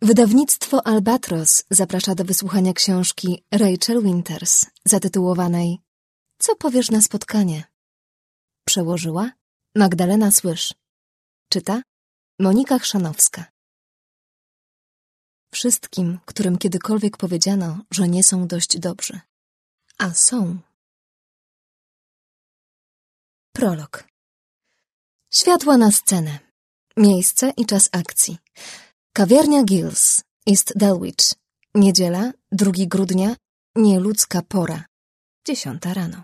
Wydawnictwo Albatros zaprasza do wysłuchania książki Rachel Winters zatytułowanej Co powiesz na spotkanie? Przełożyła Magdalena Słysz. Czyta Monika Chrzanowska. Wszystkim, którym kiedykolwiek powiedziano, że nie są dość dobrzy. A są. Prolog. Światła na scenę. Miejsce i czas akcji. Kawiarnia Gills, East Dulwich. Niedziela, 2 grudnia, nieludzka pora. 10 rano.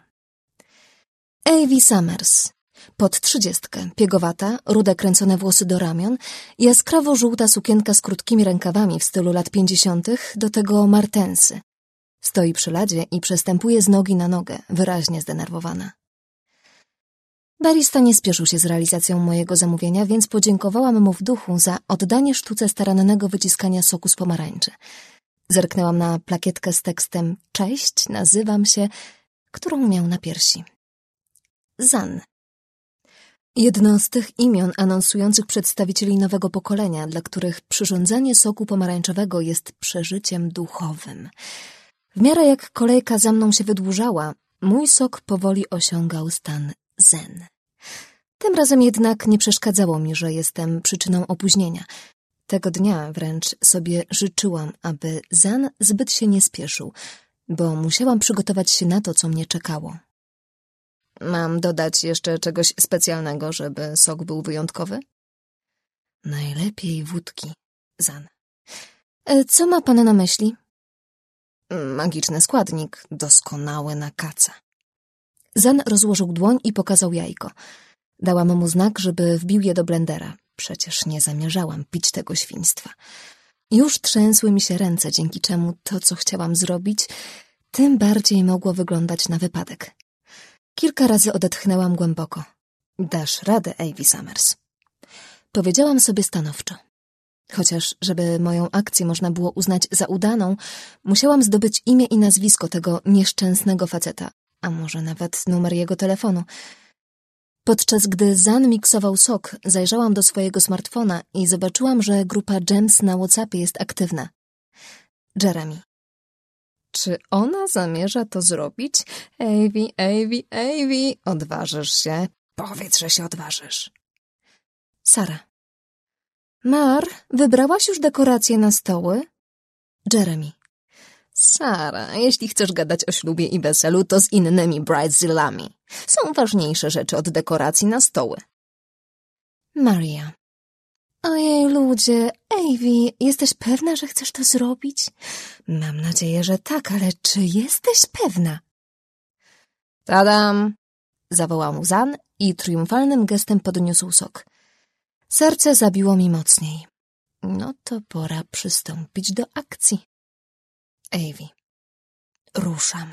Avie Summers. Pod 30, piegowata, rude kręcone włosy do ramion, jaskrawo-żółta sukienka z krótkimi rękawami w stylu lat 50., do tego martensy. Stoi przy ladzie i przestępuje z nogi na nogę, wyraźnie zdenerwowana. Barista nie spieszył się z realizacją mojego zamówienia, więc podziękowałam mu w duchu za oddanie sztuce starannego wyciskania soku z pomarańczy. Zerknęłam na plakietkę z tekstem „Cześć, nazywam się”, którą miał na piersi. Zan. Jedno z tych imion anonsujących przedstawicieli nowego pokolenia, dla których przyrządzanie soku pomarańczowego jest przeżyciem duchowym. W miarę jak kolejka za mną się wydłużała, mój sok powoli osiągał stan zen. Tym razem jednak nie przeszkadzało mi, że jestem przyczyną opóźnienia. Tego dnia wręcz sobie życzyłam, aby Zan zbyt się nie spieszył, bo musiałam przygotować się na to, co mnie czekało. Mam dodać jeszcze czegoś specjalnego, żeby sok był wyjątkowy? Najlepiej wódki, Zan. Co ma pan na myśli? Magiczny składnik, doskonały na kaca. Zan rozłożył dłoń i pokazał jajko. Dałam mu znak, żeby wbił je do blendera. Przecież nie zamierzałam pić tego świństwa. Już trzęsły mi się ręce, dzięki czemu to, co chciałam zrobić, tym bardziej mogło wyglądać na wypadek. Kilka razy odetchnęłam głęboko. Dasz radę, Avie Summers. Powiedziałam sobie stanowczo. Chociaż, żeby moją akcję można było uznać za udaną, musiałam zdobyć imię i nazwisko tego nieszczęsnego faceta, a może nawet numer jego telefonu. Podczas gdy Zan miksował sok, zajrzałam do swojego smartfona i zobaczyłam, że grupa Gems na WhatsAppie jest aktywna. Jeremy. Czy ona zamierza to zrobić? Avie, odważysz się? Powiedz, że się odważysz. Sara. Mar, wybrałaś już dekoracje na stoły? Jeremy. Sara, jeśli chcesz gadać o ślubie i weselu, to z innymi bridezillami. Są ważniejsze rzeczy od dekoracji na stoły. Maria. Ojej, ludzie, Avie, jesteś pewna, że chcesz to zrobić? Mam nadzieję, że tak, ale czy jesteś pewna? Tadam! Zawołał mu Zan i triumfalnym gestem podniósł sok. Serce zabiło mi mocniej. No to pora przystąpić do akcji. Avie. Ruszam.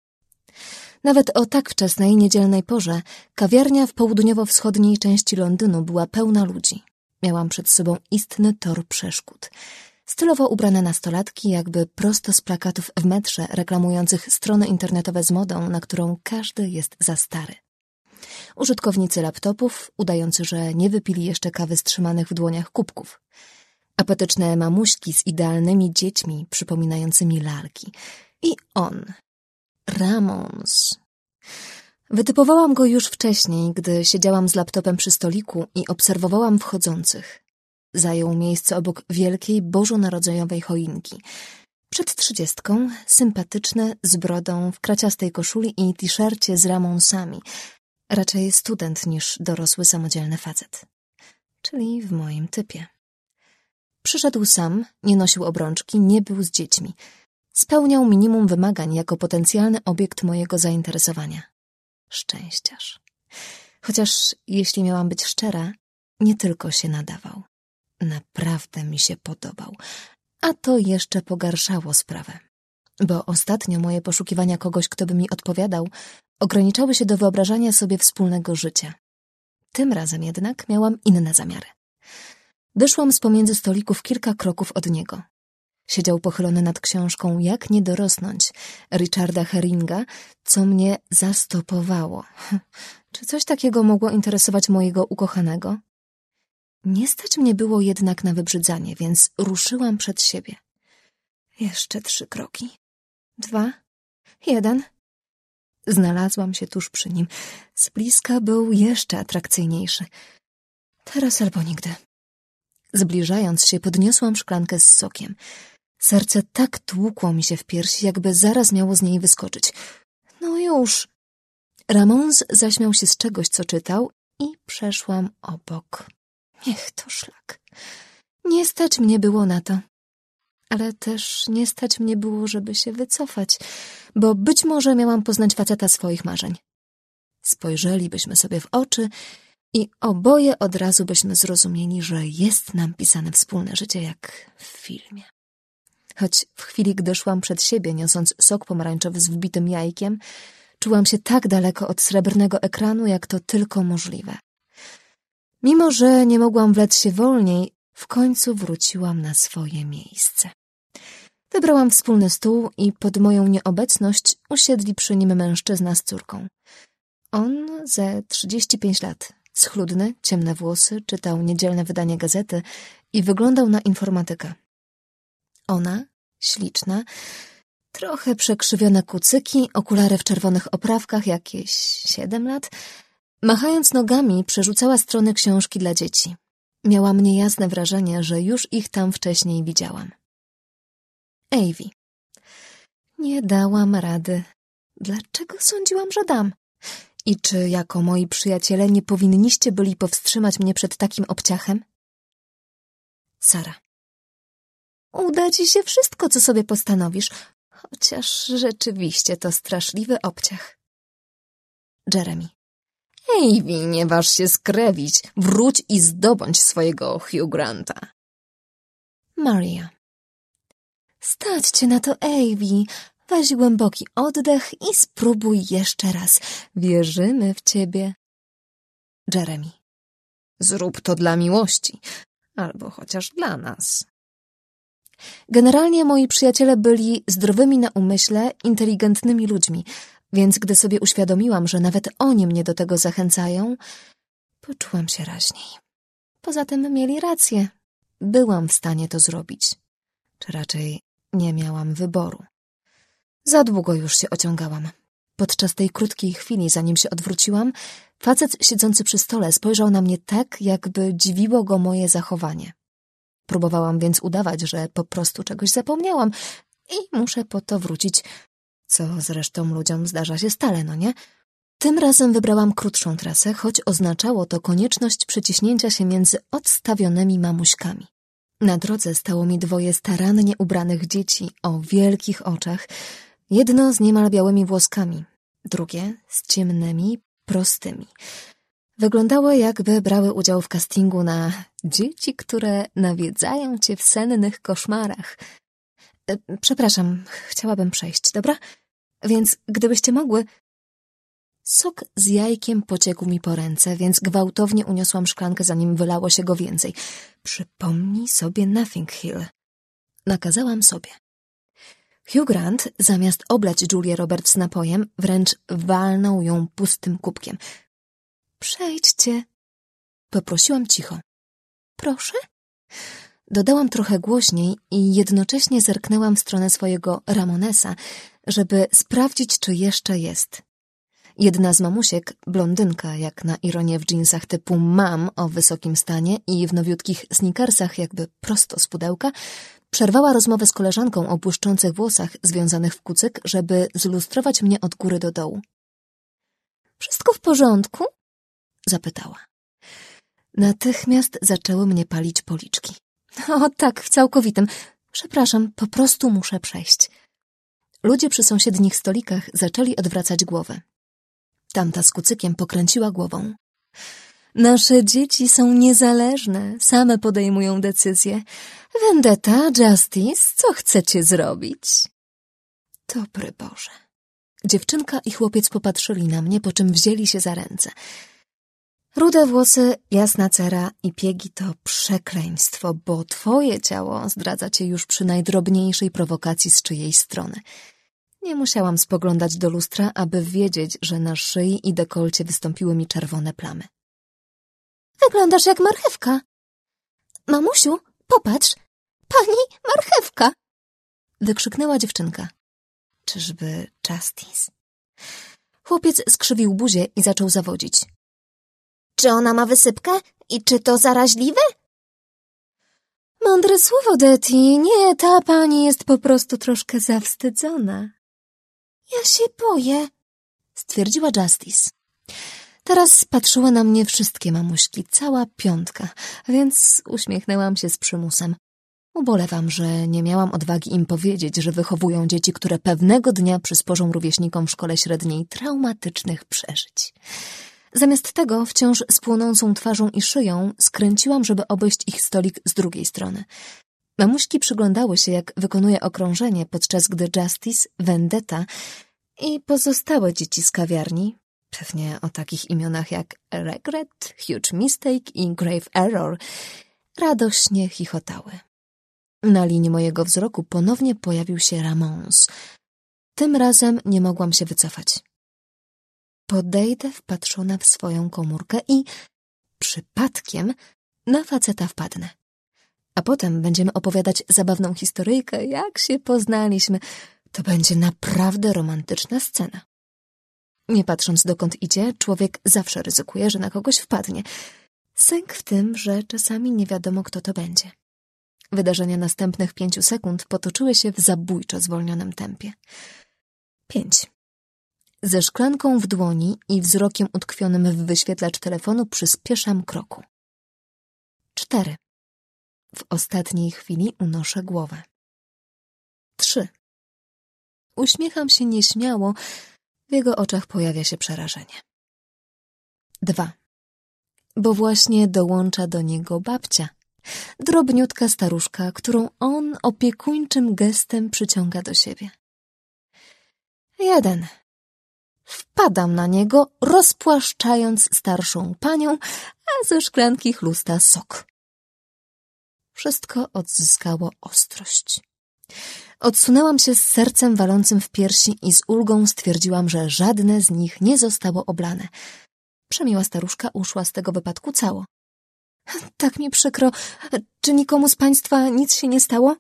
Nawet o tak wczesnej, niedzielnej porze kawiarnia w południowo-wschodniej części Londynu była pełna ludzi. Miałam przed sobą istny tor przeszkód. Stylowo ubrane nastolatki, jakby prosto z plakatów w metrze reklamujących strony internetowe z modą, na którą każdy jest za stary. Użytkownicy laptopów, udający, że nie wypili jeszcze kawy z trzymanych w dłoniach kubków. Apetyczne mamuśki z idealnymi dziećmi przypominającymi lalki. I on, Ramons. Wytypowałam go już wcześniej, gdy siedziałam z laptopem przy stoliku i obserwowałam wchodzących. Zajął miejsce obok wielkiej bożonarodzeniowej choinki. Przed 30, sympatyczny, z brodą, w kraciastej koszuli i t-shircie z Ramonsami. Raczej student niż dorosły, samodzielny facet. Czyli w moim typie. Przyszedł sam, nie nosił obrączki, nie był z dziećmi. Spełniał minimum wymagań jako potencjalny obiekt mojego zainteresowania. Szczęściarz. Chociaż, jeśli miałam być szczera, nie tylko się nadawał. Naprawdę mi się podobał. A to jeszcze pogarszało sprawę. Bo ostatnio moje poszukiwania kogoś, kto by mi odpowiadał, ograniczały się do wyobrażania sobie wspólnego życia. Tym razem jednak miałam inne zamiary. Wyszłam z pomiędzy stolików kilka kroków od niego. Siedział pochylony nad książką Jak nie dorosnąć Richarda Herringa, co mnie zastopowało. Czy coś takiego mogło interesować mojego ukochanego? Nie stać mnie było jednak na wybrzydzanie, więc ruszyłam przed siebie. Jeszcze 3 kroki. 2, 1. Znalazłam się tuż przy nim. Z bliska był jeszcze atrakcyjniejszy. Teraz albo nigdy. Zbliżając się, podniosłam szklankę z sokiem. Serce tak tłukło mi się w piersi, jakby zaraz miało z niej wyskoczyć. No już. Ramons zaśmiał się z czegoś, co czytał i przeszłam obok. Niech to szlak. Nie stać mnie było na to. Ale też nie stać mnie było, żeby się wycofać, bo być może miałam poznać faceta swoich marzeń. Spojrzelibyśmy sobie w oczy i oboje od razu byśmy zrozumieli, że jest nam pisane wspólne życie jak w filmie. Choć w chwili, gdy szłam przed siebie, niosąc sok pomarańczowy z wbitym jajkiem, czułam się tak daleko od srebrnego ekranu, jak to tylko możliwe. Mimo że nie mogłam wlec się wolniej, w końcu wróciłam na swoje miejsce. Wybrałam wspólny stół i pod moją nieobecność usiedli przy nim mężczyzna z córką. On ze 35 lat, schludny, ciemne włosy, czytał niedzielne wydanie gazety i wyglądał na informatyka. Ona, śliczna, trochę przekrzywione kucyki, okulary w czerwonych oprawkach, jakieś 7 lat, machając nogami przerzucała strony książki dla dzieci. Miałam niejasne wrażenie, że już ich tam wcześniej widziałam. Eivie. Nie dałam rady. Dlaczego sądziłam, że dam? I czy jako moi przyjaciele nie powinniście byli powstrzymać mnie przed takim obciachem? Sara. Uda ci się wszystko, co sobie postanowisz, chociaż rzeczywiście to straszliwy obciach. Jeremy. Eivie, nie waż się skrewić. Wróć i zdobądź swojego Hugh Granta. Maria. Stać cię na to, Eivie. Weź głęboki oddech i spróbuj jeszcze raz. Wierzymy w ciebie. Jeremy. Zrób to dla miłości. Albo chociaż dla nas. Generalnie moi przyjaciele byli zdrowymi na umyśle, inteligentnymi ludźmi, więc gdy sobie uświadomiłam, że nawet oni mnie do tego zachęcają, poczułam się raźniej. Poza tym mieli rację. Byłam w stanie to zrobić. Czy raczej nie miałam wyboru. Za długo już się ociągałam. Podczas tej krótkiej chwili, zanim się odwróciłam, facet siedzący przy stole spojrzał na mnie tak, jakby dziwiło go moje zachowanie. Próbowałam więc udawać, że po prostu czegoś zapomniałam i muszę po to wrócić, co zresztą ludziom zdarza się stale, no nie? Tym razem wybrałam krótszą trasę, choć oznaczało to konieczność przeciśnięcia się między odstawionymi mamuśkami. Na drodze stało mi 2 starannie ubranych dzieci o wielkich oczach, jedno z niemal białymi włoskami, drugie z ciemnymi, prostymi. Wyglądały, jakby brały udział w castingu na dzieci, które nawiedzają cię w sennych koszmarach. Przepraszam, chciałabym przejść, dobra? Więc gdybyście mogły... Sok z jajkiem pociekł mi po ręce, więc gwałtownie uniosłam szklankę, zanim wylało się go więcej. Przypomnij sobie Nothing Hill. Nakazałam sobie. Hugh Grant, zamiast oblać Julię Roberts napojem, wręcz walnął ją pustym kubkiem. Przejdźcie. Poprosiłam cicho. Proszę? Dodałam trochę głośniej i jednocześnie zerknęłam w stronę swojego Ramonesa, żeby sprawdzić, czy jeszcze jest. Jedna z mamusiek, blondynka jak na ironię w dżinsach typu mam o wysokim stanie i w nowiutkich sneakersach jakby prosto z pudełka, przerwała rozmowę z koleżanką o błyszczących włosach związanych w kucyk, żeby zlustrować mnie od góry do dołu. Wszystko w porządku? Zapytała. Natychmiast zaczęły mnie palić policzki. O tak, w całkowitym. Przepraszam, po prostu muszę przejść. Ludzie przy sąsiednich stolikach zaczęli odwracać głowę. Tamta z kucykiem pokręciła głową. Nasze dzieci są niezależne, same podejmują decyzje. Vendetta, Justice, co chcecie zrobić? Dobry Boże. Dziewczynka i chłopiec popatrzyli na mnie, po czym wzięli się za ręce. Rude włosy, jasna cera i piegi to przekleństwo, bo twoje ciało zdradza cię już przy najdrobniejszej prowokacji z czyjejś strony. Nie musiałam spoglądać do lustra, aby wiedzieć, że na szyi i dekolcie wystąpiły mi czerwone plamy. Wyglądasz jak marchewka, Mamusiu, popatrz, pani marchewka! Wykrzyknęła dziewczynka. Czyżby Justice? Chłopiec skrzywił buzię i zaczął zawodzić. Czy ona ma wysypkę? I czy to zaraźliwe? Mądre słowo, Detty. Nie, ta pani jest po prostu troszkę zawstydzona. Ja się boję, stwierdziła Justice. Teraz patrzyły na mnie wszystkie mamuśki, cała 5, więc uśmiechnęłam się z przymusem. Ubolewam, że nie miałam odwagi im powiedzieć, że wychowują dzieci, które pewnego dnia przysporzą rówieśnikom w szkole średniej traumatycznych przeżyć. Zamiast tego, wciąż z płonącą twarzą i szyją, skręciłam, żeby obejść ich stolik z drugiej strony. Mamuśki przyglądały się, jak wykonuje okrążenie, podczas gdy Justice, Vendetta i pozostałe dzieci z kawiarni, pewnie o takich imionach jak Regret, Huge Mistake i Grave Error, radośnie chichotały. Na linii mojego wzroku ponownie pojawił się Ramons. Tym razem nie mogłam się wycofać. Podejdę wpatrzona w swoją komórkę i przypadkiem na faceta wpadnę. A potem będziemy opowiadać zabawną historyjkę, jak się poznaliśmy. To będzie naprawdę romantyczna scena. Nie patrząc dokąd idzie, człowiek zawsze ryzykuje, że na kogoś wpadnie. Sęk w tym, że czasami nie wiadomo, kto to będzie. Wydarzenia następnych 5 sekund potoczyły się w zabójczo zwolnionym tempie. 5. Ze szklanką w dłoni i wzrokiem utkwionym w wyświetlacz telefonu przyspieszam kroku. 4. W ostatniej chwili unoszę głowę. 3. Uśmiecham się nieśmiało, w jego oczach pojawia się przerażenie. 2. Bo właśnie dołącza do niego babcia. Drobniutka staruszka, którą on opiekuńczym gestem przyciąga do siebie. 1. Wpadam na niego, rozpłaszczając starszą panią, a ze szklanki chlusta sok. Wszystko odzyskało ostrość. Odsunęłam się z sercem walącym w piersi i z ulgą stwierdziłam, że żadne z nich nie zostało oblane. Przemiła staruszka uszła z tego wypadku cało. Tak mi przykro. Czy nikomu z państwa nic się nie stało?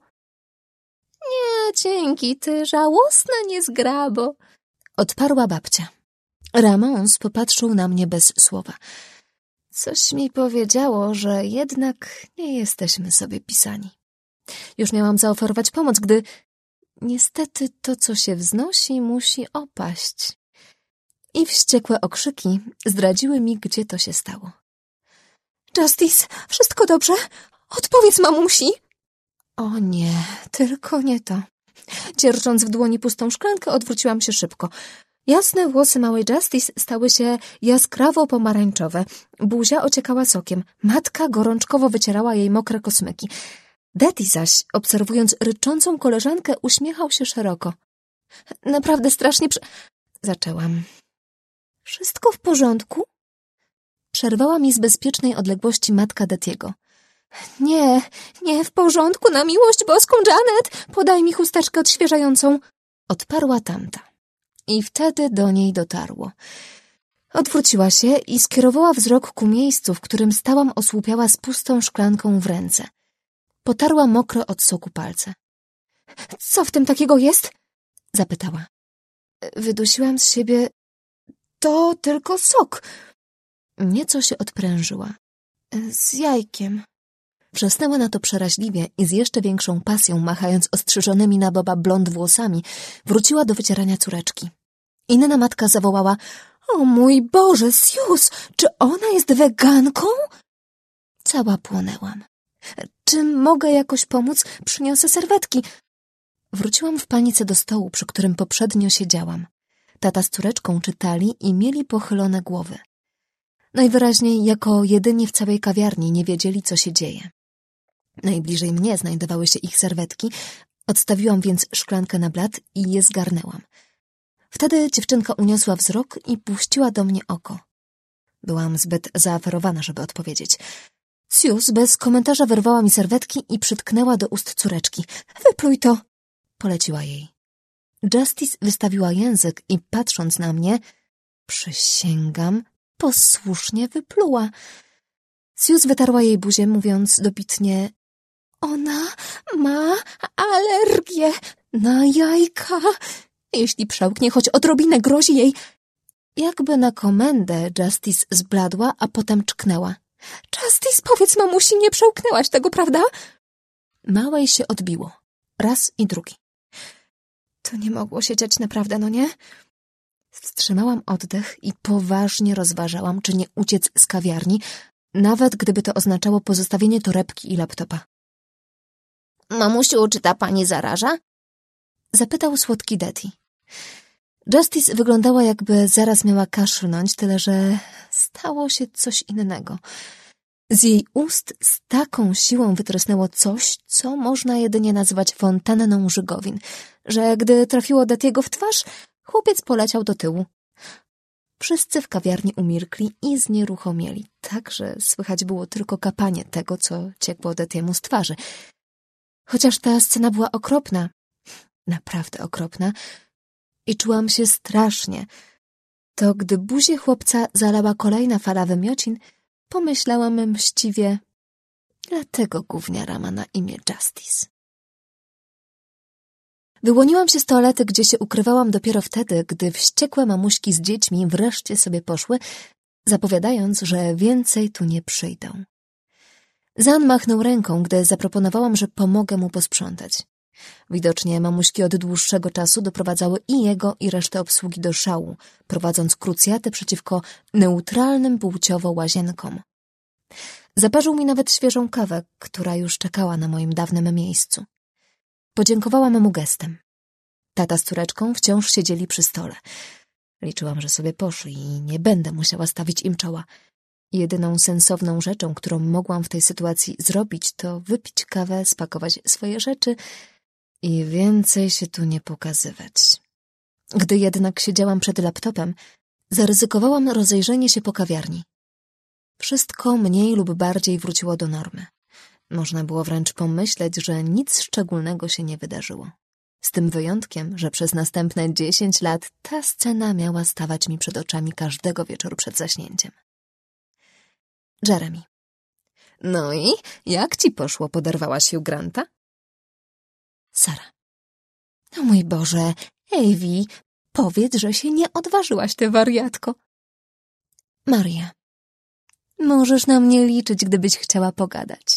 Nie, dzięki, ty żałosna niezgrabo, odparła babcia. Ramons popatrzył na mnie bez słowa. Coś mi powiedziało, że jednak nie jesteśmy sobie pisani. Już miałam zaoferować pomoc, gdy niestety to, co się wznosi, musi opaść. I wściekłe okrzyki zdradziły mi, gdzie to się stało. Justice, wszystko dobrze? Odpowiedz mamusi! O nie, tylko nie to. Dzierżąc w dłoni pustą szklankę, odwróciłam się szybko. Jasne włosy małej Justice stały się jaskrawo pomarańczowe. Buzia ociekała sokiem. Matka gorączkowo wycierała jej mokre kosmyki. Detty zaś, obserwując ryczącą koleżankę, uśmiechał się szeroko. Naprawdę strasznie zaczęłam. Wszystko w porządku? Przerwała mi z bezpiecznej odległości matka Dettiego. Nie, w porządku, na miłość boską, Janet! Podaj mi chusteczkę odświeżającą! Odparła tamta. I wtedy do niej dotarło. Odwróciła się i skierowała wzrok ku miejscu, w którym stałam osłupiała z pustą szklanką w ręce. Potarła mokre od soku palce. Co w tym takiego jest? Zapytała. Wydusiłam z siebie. To tylko sok. Nieco się odprężyła. Z jajkiem. Wrzasnęła na to przeraźliwie i z jeszcze większą pasją, machając ostrzyżonymi na boba blond włosami, wróciła do wycierania córeczki. Inna matka zawołała: o mój Boże, Sius, czy ona jest weganką? Cała płonęłam. Czy mogę jakoś pomóc? Przyniosę serwetki. Wróciłam w panice do stołu, przy którym poprzednio siedziałam. Tata z córeczką czytali i mieli pochylone głowy. Najwyraźniej jako jedyni w całej kawiarni nie wiedzieli, co się dzieje. Najbliżej mnie znajdowały się ich serwetki, odstawiłam więc szklankę na blat i je zgarnęłam. Wtedy dziewczynka uniosła wzrok i puściła do mnie oko. Byłam zbyt zaaferowana, żeby odpowiedzieć. Sius bez komentarza wyrwała mi serwetki i przytknęła do ust córeczki. Wypluj to! Poleciła jej. Justice wystawiła język i patrząc na mnie, przysięgam, posłusznie wypluła. Suze wytarła jej buzię, mówiąc dobitnie: ona ma alergię na jajka. Jeśli przełknie choć odrobinę, grozi jej... Jakby na komendę Justice zbladła, a potem czknęła. Justice, powiedz mamusi, nie przełknęłaś tego, prawda? Małej się odbiło. Raz i drugi. To nie mogło się dziać naprawdę, no nie? Wstrzymałam oddech i poważnie rozważałam, czy nie uciec z kawiarni, nawet gdyby to oznaczało pozostawienie torebki i laptopa. Mamusiu, czy ta pani zaraża? Zapytał słodki Daddy. Justice wyglądała, jakby zaraz miała kaszlnąć, tyle że stało się coś innego. Z jej ust z taką siłą wytrysnęło coś, co można jedynie nazwać fontanną żygowin, że gdy trafiło Daddy'ego w twarz, chłopiec poleciał do tyłu. Wszyscy w kawiarni umilkli i znieruchomieli, tak że słychać było tylko kapanie tego, co ciekło Daddy'emu z twarzy. Chociaż ta scena była okropna, naprawdę okropna, i czułam się strasznie, to gdy buzię chłopca zalała kolejna fala wymiocin, pomyślałam mściwie, dlatego gówniara ma na imię Justice. Wyłoniłam się z toalety, gdzie się ukrywałam dopiero wtedy, gdy wściekłe mamuśki z dziećmi wreszcie sobie poszły, zapowiadając, że więcej tu nie przyjdą. Zan machnął ręką, gdy zaproponowałam, że pomogę mu posprzątać. Widocznie mamuśki od dłuższego czasu doprowadzały i jego, i resztę obsługi do szału, prowadząc krucjatę przeciwko neutralnym płciowo łazienkom. Zaparzył mi nawet świeżą kawę, która już czekała na moim dawnym miejscu. Podziękowałam mu gestem. Tata z córeczką wciąż siedzieli przy stole. Liczyłam, że sobie poszli i nie będę musiała stawić im czoła. Jedyną sensowną rzeczą, którą mogłam w tej sytuacji zrobić, to wypić kawę, spakować swoje rzeczy i więcej się tu nie pokazywać. Gdy jednak siedziałam przed laptopem, zaryzykowałam rozejrzenie się po kawiarni. Wszystko mniej lub bardziej wróciło do normy. Można było wręcz pomyśleć, że nic szczególnego się nie wydarzyło. Z tym wyjątkiem, że przez następne 10 lat ta scena miała stawać mi przed oczami każdego wieczoru przed zaśnięciem. Jeremy. No i jak ci poszło? Poderwałaś się Granta? Sara. O mój Boże, Ewi, powiedz, że się nie odważyłaś, ty wariatko. Maria. Możesz na mnie liczyć, gdybyś chciała pogadać.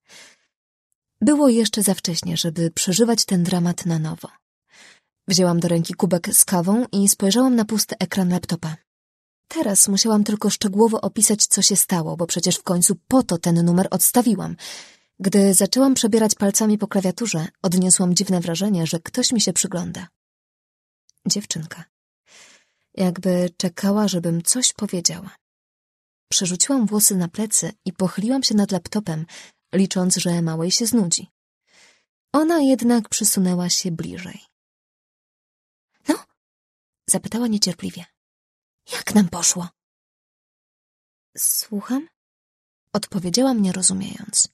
Było jeszcze za wcześnie, żeby przeżywać ten dramat na nowo. Wzięłam do ręki kubek z kawą i spojrzałam na pusty ekran laptopa. Teraz musiałam tylko szczegółowo opisać, co się stało, bo przecież w końcu po to ten numer odstawiłam. Gdy zaczęłam przebierać palcami po klawiaturze, odniosłam dziwne wrażenie, że ktoś mi się przygląda. Dziewczynka. Jakby czekała, żebym coś powiedziała. Przerzuciłam włosy na plecy i pochyliłam się nad laptopem, licząc, że małej się znudzi. Ona jednak przysunęła się bliżej. No? Zapytała niecierpliwie. Jak nam poszło? Słucham? Odpowiedziałam, nie rozumiejąc.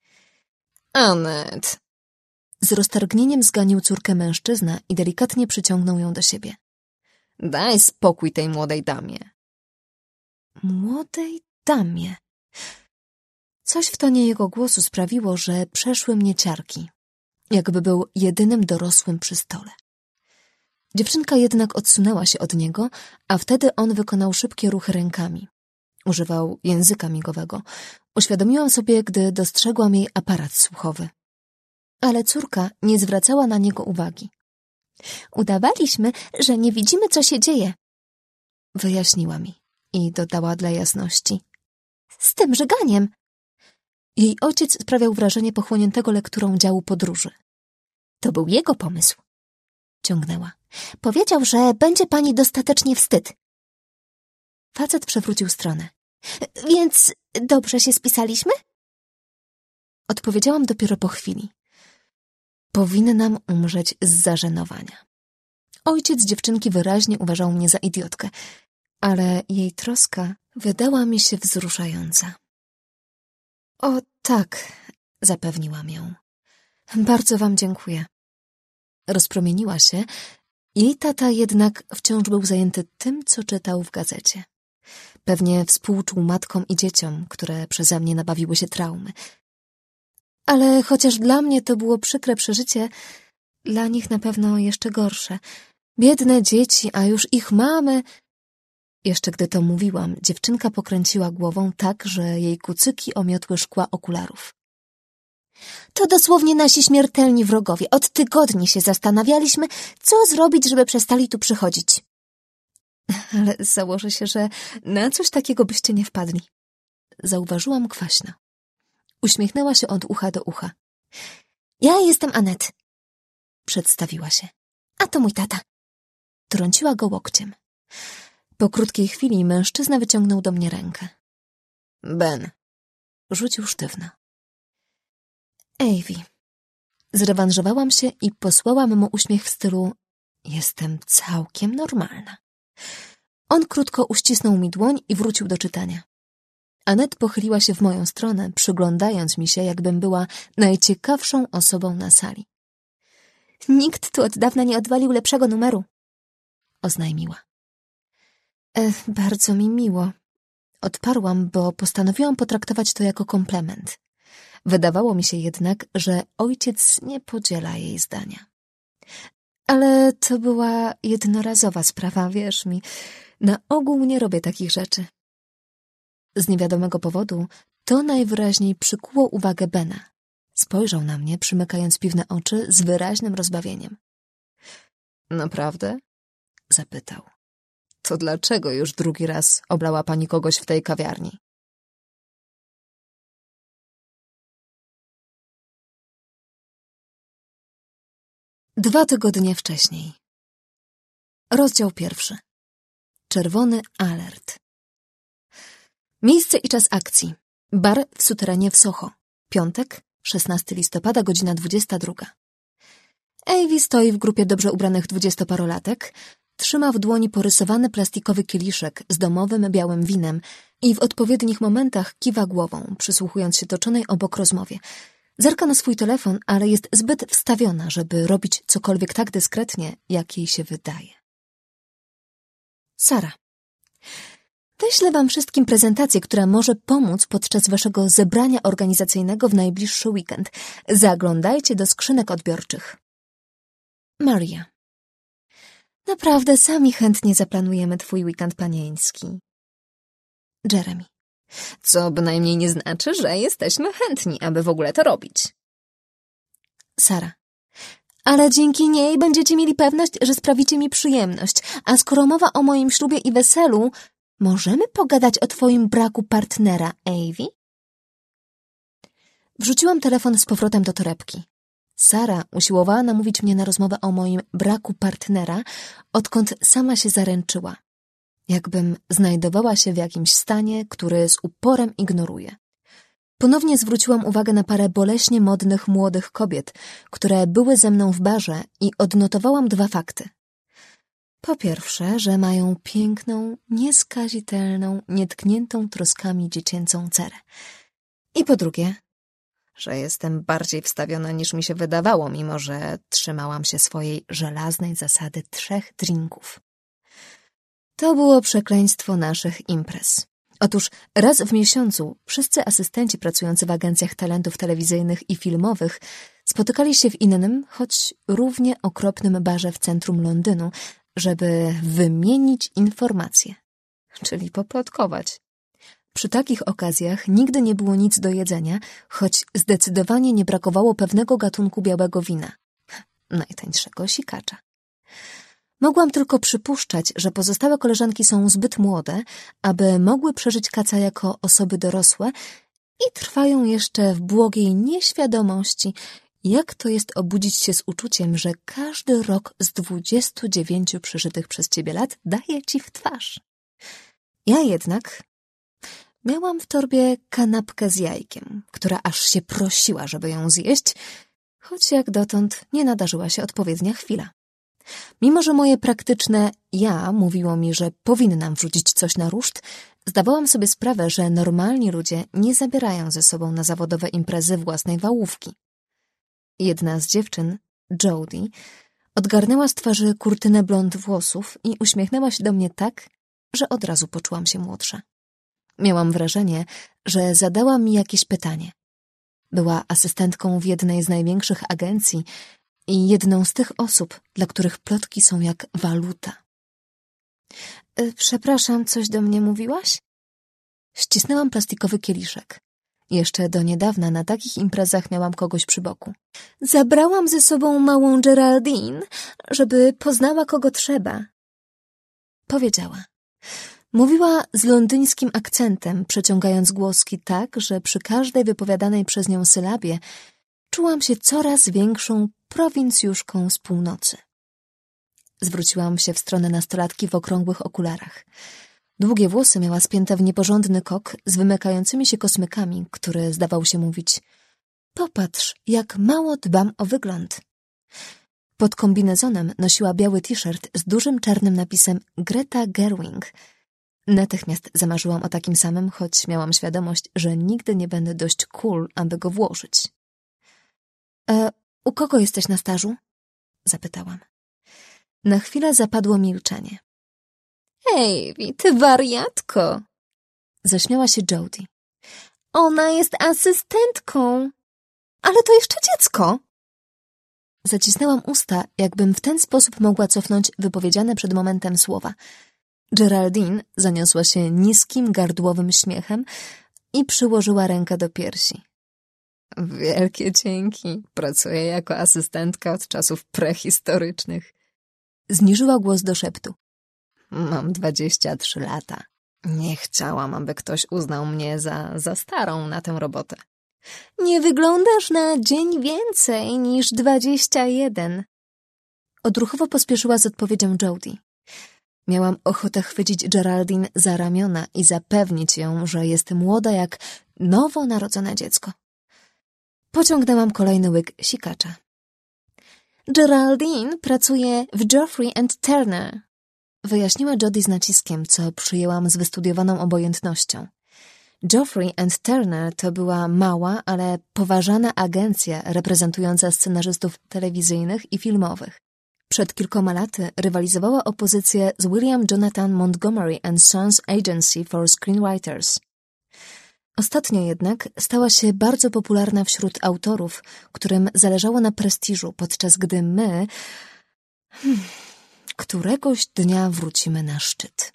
Anet. Z roztargnieniem zganił córkę mężczyzna i delikatnie przyciągnął ją do siebie. Daj spokój tej młodej damie. Młodej damie. Coś w tonie jego głosu sprawiło, że przeszły mnie ciarki, jakby był jedynym dorosłym przy stole. Dziewczynka jednak odsunęła się od niego, a wtedy on wykonał szybkie ruchy rękami. Używał języka migowego. Uświadomiłam sobie, gdy dostrzegłam jej aparat słuchowy. Ale córka nie zwracała na niego uwagi. Udawaliśmy, że nie widzimy, co się dzieje. Wyjaśniła mi i dodała dla jasności. Z tym żyganiem. Jej ojciec sprawiał wrażenie pochłoniętego lekturą działu podróży. To był jego pomysł. Ciągnęła. Powiedział, że będzie pani dostatecznie wstyd. Facet przewrócił stronę. Więc dobrze się spisaliśmy? Odpowiedziałam dopiero po chwili. Powinnam umrzeć z zażenowania. Ojciec dziewczynki wyraźnie uważał mnie za idiotkę, ale jej troska wydała mi się wzruszająca. O tak, zapewniłam ją. Bardzo wam dziękuję. Rozpromieniła się. Jej tata jednak wciąż był zajęty tym, co czytał w gazecie. Pewnie współczuł matkom i dzieciom, które przeze mnie nabawiły się traumy. Ale chociaż dla mnie to było przykre przeżycie, dla nich na pewno jeszcze gorsze. Biedne dzieci, a już ich mamy... Jeszcze gdy to mówiłam, dziewczynka pokręciła głową tak, że jej kucyki omiotły szkła okularów. To dosłownie nasi śmiertelni wrogowie. Od tygodni się zastanawialiśmy, co zrobić, żeby przestali tu przychodzić. Ale założę się, że na coś takiego byście nie wpadli. Zauważyłam kwaśno. Uśmiechnęła się od ucha do ucha. Ja jestem Anet. Przedstawiła się. A to mój tata. Trąciła go łokciem. Po krótkiej chwili mężczyzna wyciągnął do mnie rękę. Ben. Rzucił sztywno. Eivie. Zrewanżowałam się i posłałam mu uśmiech w stylu jestem całkiem normalna. On krótko uścisnął mi dłoń i wrócił do czytania. Anet pochyliła się w moją stronę, przyglądając mi się, jakbym była najciekawszą osobą na sali. Nikt tu od dawna nie odwalił lepszego numeru, oznajmiła. Bardzo mi miło. Odparłam, bo postanowiłam potraktować to jako komplement. Wydawało mi się jednak, że ojciec nie podziela jej zdania. Ale to była jednorazowa sprawa, wierz mi. Na ogół nie robię takich rzeczy. Z niewiadomego powodu to najwyraźniej przykuło uwagę Bena. Spojrzał na mnie, przymykając piwne oczy z wyraźnym rozbawieniem. Naprawdę? Zapytał. To dlaczego już drugi raz oblała pani kogoś w tej kawiarni? Dwa tygodnie wcześniej. Rozdział 1. Czerwony alert. Miejsce i czas akcji. Bar w suterenie w Soho. Piątek, 16 listopada, godzina 22. Eivie stoi w grupie dobrze ubranych 20-parolatek, trzyma w dłoni porysowany plastikowy kieliszek z domowym białym winem i w odpowiednich momentach kiwa głową, przysłuchując się toczonej obok rozmowie. Zerka na swój telefon, ale jest zbyt wstawiona, żeby robić cokolwiek tak dyskretnie, jak jej się wydaje. Sara. Wyślę wam wszystkim prezentację, która może pomóc podczas waszego zebrania organizacyjnego w najbliższy weekend. Zaglądajcie do skrzynek odbiorczych. Maria. Naprawdę sami chętnie zaplanujemy twój weekend panieński. Jeremy. Co bynajmniej nie znaczy, że jesteśmy chętni, aby w ogóle to robić. Sara. Ale dzięki niej będziecie mieli pewność, że sprawicie mi przyjemność, a skoro mowa o moim ślubie i weselu, możemy pogadać o twoim braku partnera, Eivie? Wrzuciłam telefon z powrotem do torebki. Sara usiłowała namówić mnie na rozmowę o moim braku partnera, odkąd sama się zaręczyła. Jakbym znajdowała się w jakimś stanie, który z uporem ignoruję. Ponownie zwróciłam uwagę na parę boleśnie modnych młodych kobiet, które były ze mną w barze i odnotowałam 2 fakty. Po pierwsze, że mają piękną, nieskazitelną, nietkniętą troskami dziecięcą cerę. I po drugie, że jestem bardziej wstawiona niż mi się wydawało, mimo że trzymałam się swojej żelaznej zasady 3 drinków. To było przekleństwo naszych imprez. Otóż raz w miesiącu wszyscy asystenci pracujący w agencjach talentów telewizyjnych i filmowych spotykali się w innym, choć równie okropnym barze w centrum Londynu, żeby wymienić informacje, czyli poplotkować. Przy takich okazjach nigdy nie było nic do jedzenia, choć zdecydowanie nie brakowało pewnego gatunku białego wina, najtańszego sikacza. Mogłam tylko przypuszczać, że pozostałe koleżanki są zbyt młode, aby mogły przeżyć kaca jako osoby dorosłe i trwają jeszcze w błogiej nieświadomości, jak to jest obudzić się z uczuciem, że każdy rok z 29 przeżytych przez ciebie lat daje ci w twarz. Ja jednak miałam w torbie kanapkę z jajkiem, która aż się prosiła, żeby ją zjeść, choć jak dotąd nie nadarzyła się odpowiednia chwila. Mimo że moje praktyczne ja mówiło mi, że powinnam wrzucić coś na ruszt, zdawałam sobie sprawę, że normalni ludzie nie zabierają ze sobą na zawodowe imprezy własnej wałówki. Jedna z dziewczyn, Jodie, odgarnęła z twarzy kurtynę blond włosów i uśmiechnęła się do mnie tak, że od razu poczułam się młodsza. Miałam wrażenie, że zadała mi jakieś pytanie. Była asystentką w jednej z największych agencji i jedną z tych osób, dla których plotki są jak waluta. Przepraszam, coś do mnie mówiłaś? Ścisnęłam plastikowy kieliszek. Jeszcze do niedawna na takich imprezach miałam kogoś przy boku. Zabrałam ze sobą małą Geraldine, żeby poznała kogo trzeba. Powiedziała. Mówiła z londyńskim akcentem, przeciągając głoski tak, że przy każdej wypowiadanej przez nią sylabie czułam się coraz większą prowincjuszką z północy. Zwróciłam się w stronę nastolatki w okrągłych okularach. Długie włosy miała spięte w nieporządny kok z wymykającymi się kosmykami, który zdawał się mówić: popatrz, jak mało dbam o wygląd. Pod kombinezonem nosiła biały t-shirt z dużym czarnym napisem Greta Gerwig. Natychmiast zamarzyłam o takim samym, choć miałam świadomość, że nigdy nie będę dość cool, aby go włożyć. U kogo jesteś na stażu? Zapytałam. Na chwilę zapadło milczenie. Hej, ty wariatko! Zaśmiała się Jodie. Ona jest asystentką. Ale to jeszcze dziecko. Zacisnęłam usta, jakbym w ten sposób mogła cofnąć wypowiedziane przed momentem słowa. Geraldine zaniosła się niskim, gardłowym śmiechem i przyłożyła rękę do piersi. Wielkie dzięki. Pracuję jako asystentka od czasów prehistorycznych. Zniżyła głos do szeptu. Mam 23 lata. Nie chciałam, aby ktoś uznał mnie za starą na tę robotę. Nie wyglądasz na dzień więcej niż 21. Odruchowo pospieszyła z odpowiedzią Jodie. Miałam ochotę chwycić Geraldine za ramiona i zapewnić ją, że jest młoda jak nowo narodzone dziecko. Pociągnęłam kolejny łyk sikacza. Geraldine pracuje w Geoffrey & Turner, wyjaśniła Jodie z naciskiem, co przyjęłam z wystudiowaną obojętnością. Geoffrey & Turner to była mała, ale poważana agencja reprezentująca scenarzystów telewizyjnych i filmowych. Przed kilkoma laty rywalizowała o pozycję z William Jonathan Montgomery & Sons Agency for Screenwriters. Ostatnio jednak stała się bardzo popularna wśród autorów, którym zależało na prestiżu, podczas gdy my któregoś dnia wrócimy na szczyt.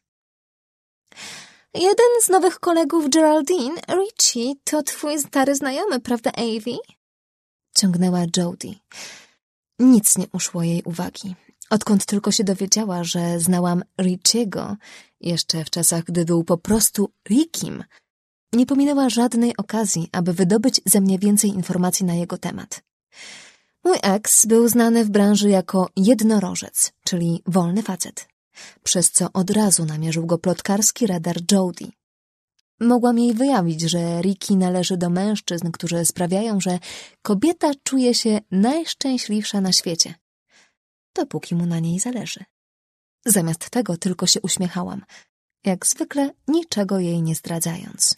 Jeden z nowych kolegów Geraldine, Richie, to twój stary znajomy, prawda, Avie? Ciągnęła Jodie. Nic nie uszło jej uwagi. Odkąd tylko się dowiedziała, że znałam Richiego, jeszcze w czasach, gdy był po prostu Rickiem, nie pominęła żadnej okazji, aby wydobyć ze mnie więcej informacji na jego temat. Mój ex był znany w branży jako jednorożec, czyli wolny facet, przez co od razu namierzył go plotkarski radar Jodie. Mogłam jej wyjawić, że Ricky należy do mężczyzn, którzy sprawiają, że kobieta czuje się najszczęśliwsza na świecie, dopóki mu na niej zależy. Zamiast tego tylko się uśmiechałam, jak zwykle niczego jej nie zdradzając.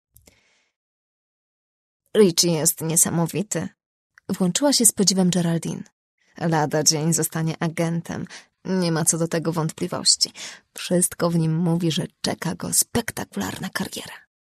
Richie jest niesamowity. Włączyła się z podziwem Geraldine. Lada dzień zostanie agentem. Nie ma co do tego wątpliwości. Wszystko w nim mówi, że czeka go spektakularna kariera.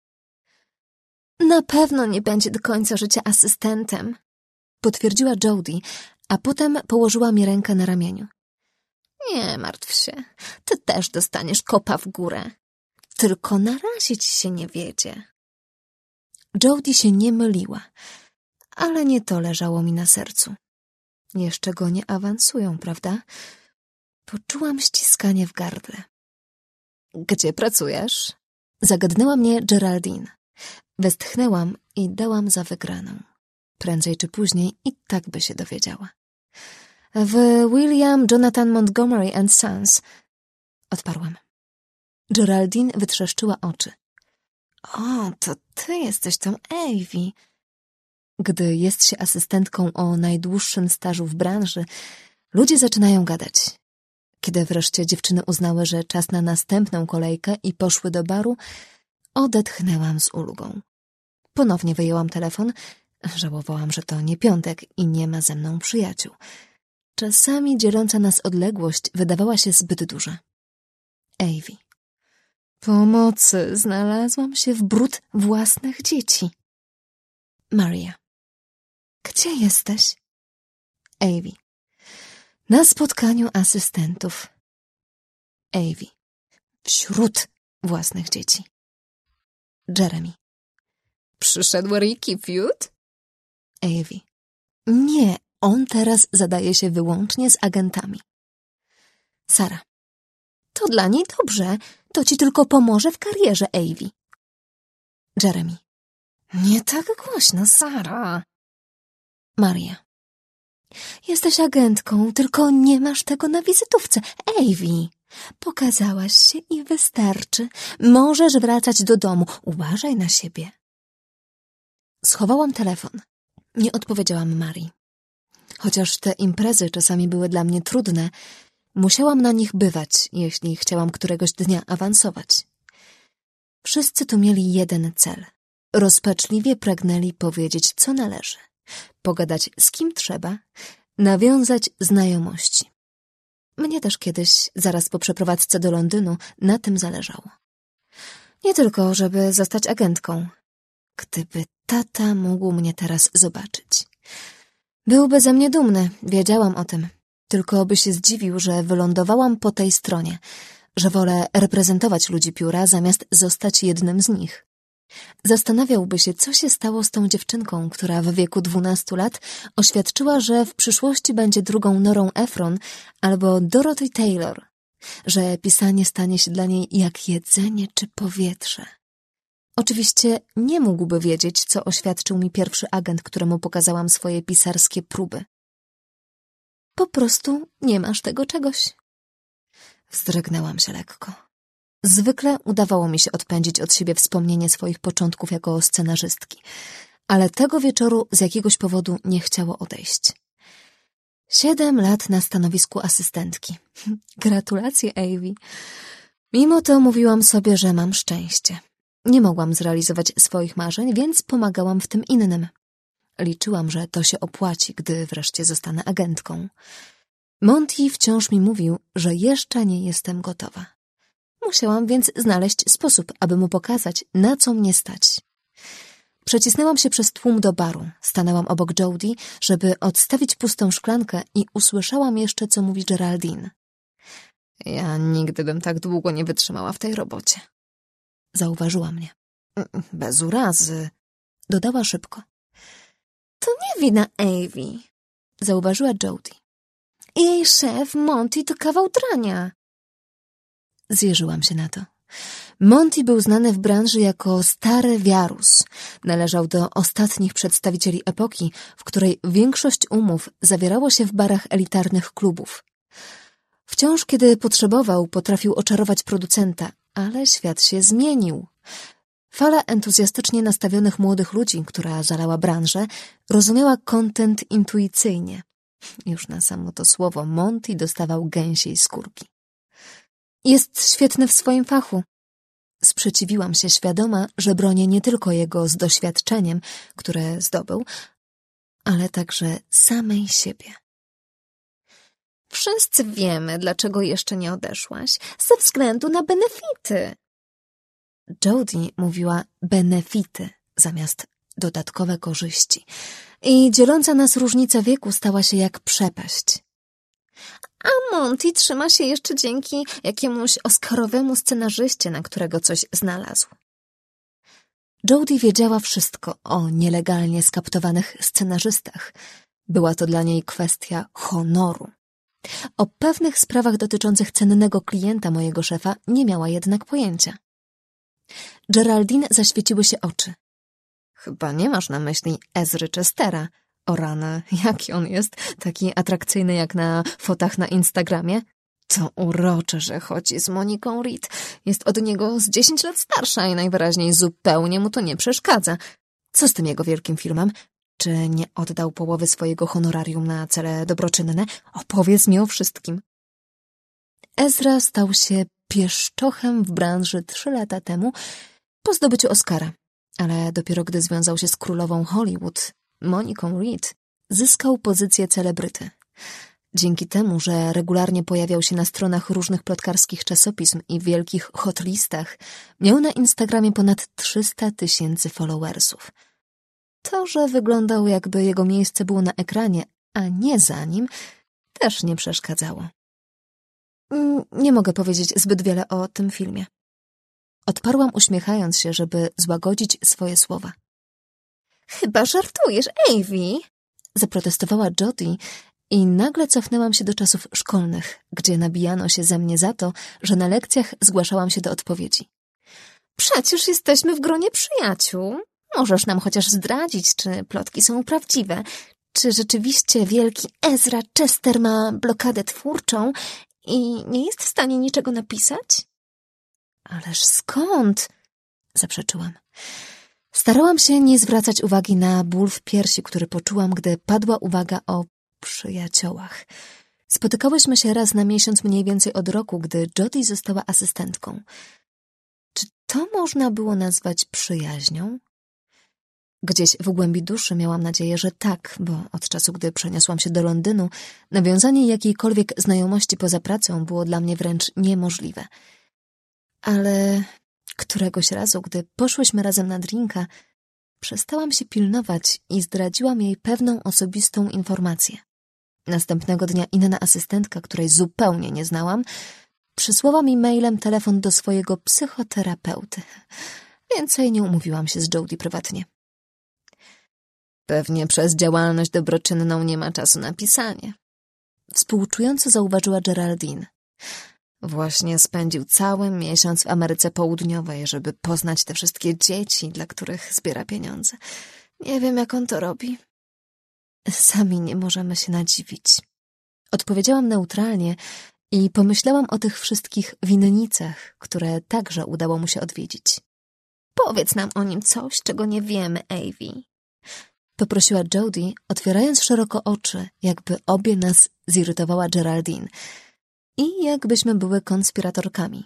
Na pewno nie będzie do końca życia asystentem, potwierdziła Jodie, a potem położyła mi rękę na ramieniu. Nie martw się, ty też dostaniesz kopa w górę. Tylko na razie ci się nie wiedzie. Jodie się nie myliła, ale nie to leżało mi na sercu. Jeszcze go nie awansują, prawda? Poczułam ściskanie w gardle. Gdzie pracujesz? Zagadnęła mnie Geraldine. Westchnęłam i dałam za wygraną. Prędzej czy później i tak by się dowiedziała. W William Jonathan Montgomery & Sons, odparłam. Geraldine wytrzeszczyła oczy. O, to ty jesteś tą Avie. Gdy jest się asystentką o najdłuższym stażu w branży, ludzie zaczynają gadać. Kiedy wreszcie dziewczyny uznały, że czas na następną kolejkę i poszły do baru, odetchnęłam z ulgą. Ponownie wyjęłam telefon. Żałowałam, że to nie piątek i nie ma ze mną przyjaciół. Czasami dzieląca nas odległość wydawała się zbyt duża. Avie. Pomocy, znalazłam się w brud własnych dzieci. Maria. Gdzie jesteś? Avi. Na spotkaniu asystentów. Avi. Wśród własnych dzieci. Jeremy. Przyszedł Ricky Feud? Avi. Nie, on teraz zadaje się wyłącznie z agentami. Sara. To dla niej dobrze, to ci tylko pomoże w karierze, Avi. Jeremy. Nie tak głośno, Sara. Maria. Jesteś agentką, tylko nie masz tego na wizytówce. Avi, pokazałaś się i wystarczy. Możesz wracać do domu. Uważaj na siebie. Schowałam telefon. Nie odpowiedziałam Marii. Chociaż te imprezy czasami były dla mnie trudne, musiałam na nich bywać, jeśli chciałam któregoś dnia awansować. Wszyscy tu mieli jeden cel. Rozpaczliwie pragnęli powiedzieć, co należy. Pogadać z kim trzeba, nawiązać znajomości. Mnie też kiedyś, zaraz po przeprowadzce do Londynu, na tym zależało. Nie tylko, żeby zostać agentką. Gdyby tata mógł mnie teraz zobaczyć. Byłby ze mnie dumny, wiedziałam o tym. Tylko by się zdziwił, że wylądowałam po tej stronie, że wolę reprezentować ludzi pióra, zamiast zostać jednym z nich. Zastanawiałby się, co się stało z tą dziewczynką, która w wieku 12 lat oświadczyła, że w przyszłości będzie drugą Norą Ephron albo Dorothy Taylor, że pisanie stanie się dla niej jak jedzenie czy powietrze. Oczywiście nie mógłby wiedzieć, co oświadczył mi pierwszy agent, któremu pokazałam swoje pisarskie próby. Po prostu nie masz tego czegoś. Wzdrygnęłam się lekko. Zwykle udawało mi się odpędzić od siebie wspomnienie swoich początków jako scenarzystki, ale tego wieczoru z jakiegoś powodu nie chciało odejść. 7 lat na stanowisku asystentki. Gratulacje, Avi. Mimo to mówiłam sobie, że mam szczęście. Nie mogłam zrealizować swoich marzeń, więc pomagałam w tym innym. Liczyłam, że to się opłaci, gdy wreszcie zostanę agentką. Monty wciąż mi mówił, że jeszcze nie jestem gotowa. Musiałam więc znaleźć sposób, aby mu pokazać, na co mnie stać. Przecisnęłam się przez tłum do baru, stanęłam obok Jodie, żeby odstawić pustą szklankę i usłyszałam jeszcze, co mówi Geraldine. Ja nigdy bym tak długo nie wytrzymała w tej robocie. Zauważyła mnie. Bez urazy, dodała szybko. To nie wina Avi, zauważyła Jodie. Jej szef, Monty, to kawał drania. Zjeżyłam się na to. Monty był znany w branży jako stary wiarus. Należał do ostatnich przedstawicieli epoki, w której większość umów zawierało się w barach elitarnych klubów. Wciąż, kiedy potrzebował, potrafił oczarować producenta, ale świat się zmienił. Fala entuzjastycznie nastawionych młodych ludzi, która zalała branżę, rozumiała content intuicyjnie. Już na samo to słowo Monty dostawał gęsiej skórki. Jest świetny w swoim fachu. Sprzeciwiłam się świadoma, że bronię nie tylko jego z doświadczeniem, które zdobył, ale także samej siebie. Wszyscy wiemy, dlaczego jeszcze nie odeszłaś. Ze względu na benefity. Jodie mówiła benefity zamiast dodatkowe korzyści. I dzieląca nas różnica wieku stała się jak przepaść. A Monty trzyma się jeszcze dzięki jakiemuś oscarowemu scenarzyście, na którego coś znalazł. Jodie wiedziała wszystko o nielegalnie skaptowanych scenarzystach. Była to dla niej kwestia honoru. O pewnych sprawach dotyczących cennego klienta mojego szefa nie miała jednak pojęcia. Geraldine zaświeciły się oczy. Chyba nie masz na myśli Ezry Chestera. O rany, jaki on jest, taki atrakcyjny jak na fotach na Instagramie. To urocze, że chodzi z Moniką Reed. Jest od niego z 10 lat starsza i najwyraźniej zupełnie mu to nie przeszkadza. Co z tym jego wielkim filmem? Czy nie oddał połowy swojego honorarium na cele dobroczynne? Opowiedz mi o wszystkim. Ezra stał się pieszczochem w branży 3 lata temu po zdobyciu Oscara, ale dopiero gdy związał się z królową Hollywood, Moniką Reed, zyskał pozycję celebryty. Dzięki temu, że regularnie pojawiał się na stronach różnych plotkarskich czasopism i wielkich hotlistach, miał na Instagramie ponad 300 000 followersów. To, że wyglądał, jakby jego miejsce było na ekranie, a nie za nim, też nie przeszkadzało. Nie mogę powiedzieć zbyt wiele o tym filmie. Odparłam, uśmiechając się, żeby złagodzić swoje słowa. Chyba żartujesz, Ivy! Zaprotestowała Jodie i nagle cofnęłam się do czasów szkolnych, gdzie nabijano się ze mnie za to, że na lekcjach zgłaszałam się do odpowiedzi. Przecież jesteśmy w gronie przyjaciół. Możesz nam chociaż zdradzić, czy plotki są prawdziwe, czy rzeczywiście wielki Ezra Chester ma blokadę twórczą i nie jest w stanie niczego napisać? Ależ skąd? Zaprzeczyłam. Starałam się nie zwracać uwagi na ból w piersi, który poczułam, gdy padła uwaga o przyjaciołach. Spotykałyśmy się raz na miesiąc mniej więcej od roku, gdy Jodie została asystentką. Czy to można było nazwać przyjaźnią? Gdzieś w głębi duszy miałam nadzieję, że tak, bo od czasu, gdy przeniosłam się do Londynu, nawiązanie jakiejkolwiek znajomości poza pracą było dla mnie wręcz niemożliwe. Ale któregoś razu, gdy poszłyśmy razem na drinka, przestałam się pilnować i zdradziłam jej pewną osobistą informację. Następnego dnia inna asystentka, której zupełnie nie znałam, przysłała mi mailem telefon do swojego psychoterapeuty. Więcej nie umówiłam się z Jodie prywatnie. Pewnie przez działalność dobroczynną nie ma czasu na pisanie. Współczująco zauważyła Geraldine. Właśnie spędził cały miesiąc w Ameryce Południowej, żeby poznać te wszystkie dzieci, dla których zbiera pieniądze. Nie wiem, jak on to robi. Sami nie możemy się nadziwić. Odpowiedziałam neutralnie i pomyślałam o tych wszystkich winnicach, które także udało mu się odwiedzić. Powiedz nam o nim coś, czego nie wiemy, Ivy. Poprosiła Jodie, otwierając szeroko oczy, jakby obie nas zirytowała Geraldine i jakbyśmy były konspiratorkami.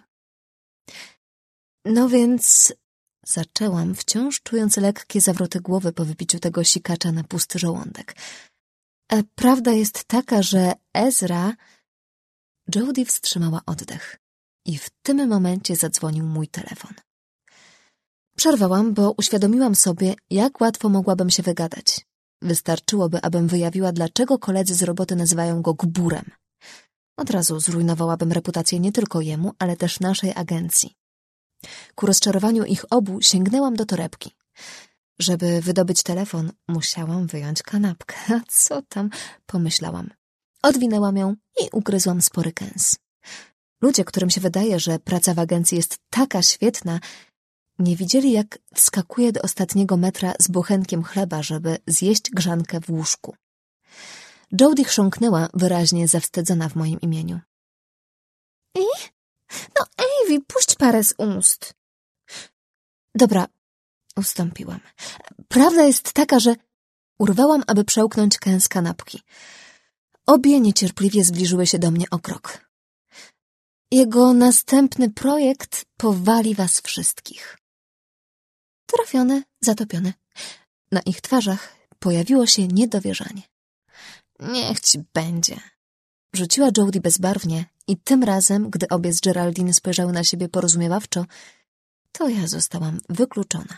No więc... Zaczęłam, wciąż czując lekkie zawroty głowy po wypiciu tego sikacza na pusty żołądek. Prawda jest taka, że Ezra... Jodie wstrzymała oddech i w tym momencie zadzwonił mój telefon. Przerwałam, bo uświadomiłam sobie, jak łatwo mogłabym się wygadać. Wystarczyłoby, abym wyjawiła, dlaczego koledzy z roboty nazywają go gburem. Od razu zrujnowałabym reputację nie tylko jemu, ale też naszej agencji. Ku rozczarowaniu ich obu sięgnęłam do torebki. Żeby wydobyć telefon, musiałam wyjąć kanapkę. A co tam? Pomyślałam. Odwinęłam ją i ugryzłam spory kęs. Ludzie, którym się wydaje, że praca w agencji jest taka świetna, nie widzieli, jak wskakuje do ostatniego metra z bochenkiem chleba, żeby zjeść grzankę w łóżku. Jodie chrząknęła, wyraźnie zawstydzona w moim imieniu. I? No, Ivy, puść parę z ust. Dobra, ustąpiłam. Prawda jest taka, że urwałam, aby przełknąć kęs kanapki. Obie niecierpliwie zbliżyły się do mnie o krok. Jego następny projekt powali was wszystkich. Trafione, zatopione. Na ich twarzach pojawiło się niedowierzanie. Niech ci będzie. Rzuciła Jodie bezbarwnie i tym razem, gdy obie z Geraldine spojrzały na siebie porozumiewawczo, to ja zostałam wykluczona.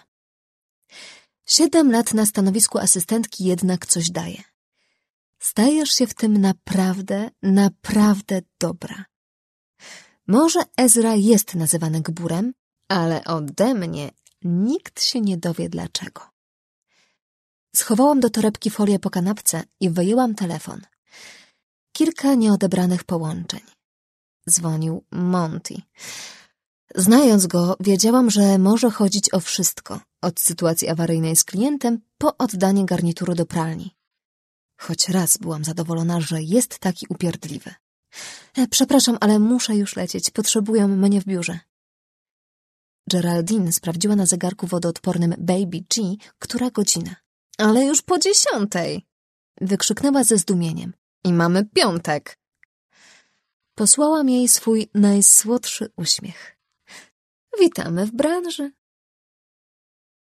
7 lat na stanowisku asystentki jednak coś daje. Stajesz się w tym naprawdę, naprawdę dobra. Może Ezra jest nazywany gburem, ale ode mnie nikt się nie dowie dlaczego. Schowałam do torebki folię po kanapce i wyjęłam telefon. Kilka nieodebranych połączeń. Dzwonił Monty. Znając go, wiedziałam, że może chodzić o wszystko, od sytuacji awaryjnej z klientem po oddanie garnituru do pralni. Choć raz byłam zadowolona, że jest taki upierdliwy. Przepraszam, ale muszę już lecieć. Potrzebują mnie w biurze. Geraldine sprawdziła na zegarku wodoodpornym Baby G, która godzina. Ale już po 10:00! Wykrzyknęła ze zdumieniem. I mamy piątek. Posłałam jej swój najsłodszy uśmiech. Witamy w branży.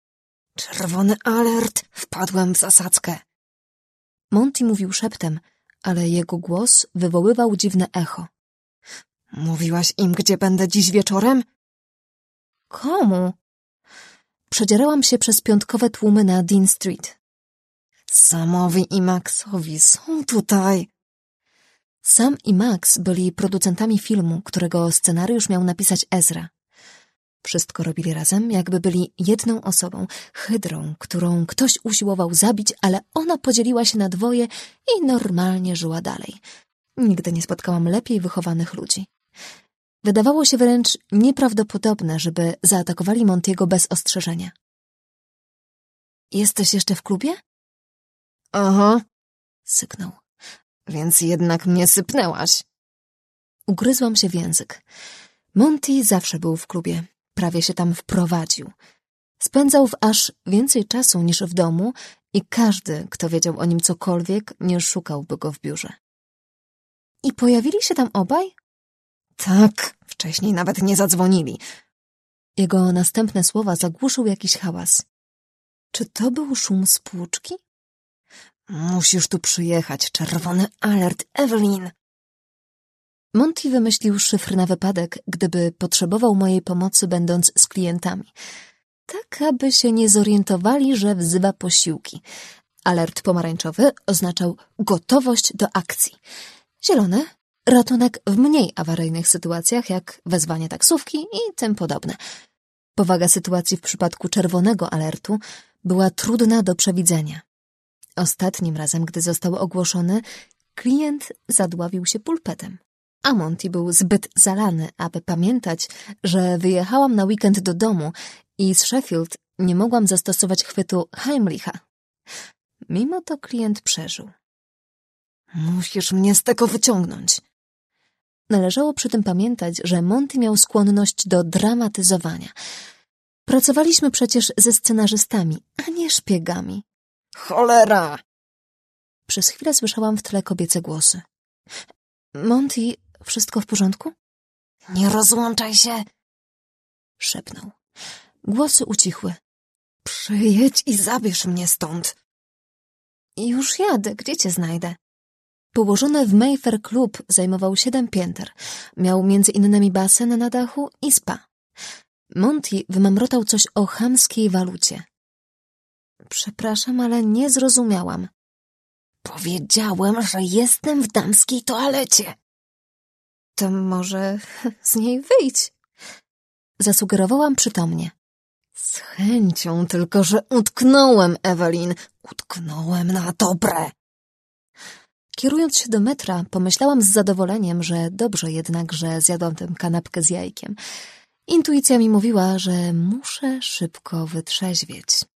Czerwony alert! Wpadłem w zasadzkę. Monty mówił szeptem, ale jego głos wywoływał dziwne echo. Mówiłaś im, gdzie będę dziś wieczorem? Komu? Przedzierałam się przez piątkowe tłumy na Dean Street. Samowi i Maxowi są tutaj. Sam i Max byli producentami filmu, którego scenariusz miał napisać Ezra. Wszystko robili razem, jakby byli jedną osobą, hydrą, którą ktoś usiłował zabić, ale ona podzieliła się na dwoje i normalnie żyła dalej. Nigdy nie spotkałam lepiej wychowanych ludzi. Wydawało się wręcz nieprawdopodobne, żeby zaatakowali Montiego bez ostrzeżenia. Jesteś jeszcze w klubie? Aha, syknął. Więc jednak mnie sypnęłaś. Ugryzłam się w język. Monty zawsze był w klubie. Prawie się tam wprowadził. Spędzał w aż więcej czasu niż w domu i każdy, kto wiedział o nim cokolwiek, nie szukałby go w biurze. I pojawili się tam obaj? Tak, wcześniej nawet nie zadzwonili. Jego następne słowa zagłuszył jakiś hałas. Czy to był szum spłuczki? Musisz tu przyjechać, czerwony alert, Evelyn. Monty wymyślił szyfr na wypadek, gdyby potrzebował mojej pomocy, będąc z klientami. Tak, aby się nie zorientowali, że wzywa posiłki. Alert pomarańczowy oznaczał gotowość do akcji. Zielony – ratunek w mniej awaryjnych sytuacjach, jak wezwanie taksówki i tym podobne. Powaga sytuacji w przypadku czerwonego alertu była trudna do przewidzenia. Ostatnim razem, gdy został ogłoszony, klient zadławił się pulpetem, a Monty był zbyt zalany, aby pamiętać, że wyjechałam na weekend do domu i z Sheffield nie mogłam zastosować chwytu Heimlicha. Mimo to klient przeżył. Musisz mnie z tego wyciągnąć. Należało przy tym pamiętać, że Monty miał skłonność do dramatyzowania. Pracowaliśmy przecież ze scenarzystami, a nie szpiegami. Cholera! Przez chwilę słyszałam w tle kobiece głosy. Monty, wszystko w porządku? Nie rozłączaj się! Szepnął. Głosy ucichły. Przyjedź i zabierz mnie stąd. Już jadę, gdzie cię znajdę? Położony w Mayfair klub zajmował 7 pięter. Miał między innymi basen na dachu i spa. Monty wymamrotał coś o chamskiej walucie. Przepraszam, ale nie zrozumiałam. Powiedziałem, że jestem w damskiej toalecie. To może z niej wyjdź. Zasugerowałam przytomnie. Z chęcią, tylko że utknąłem, Evelyn. Utknąłem na dobre. Kierując się do metra, pomyślałam z zadowoleniem, że dobrze jednak, że zjadłam tę kanapkę z jajkiem. Intuicja mi mówiła, że muszę szybko wytrzeźwieć.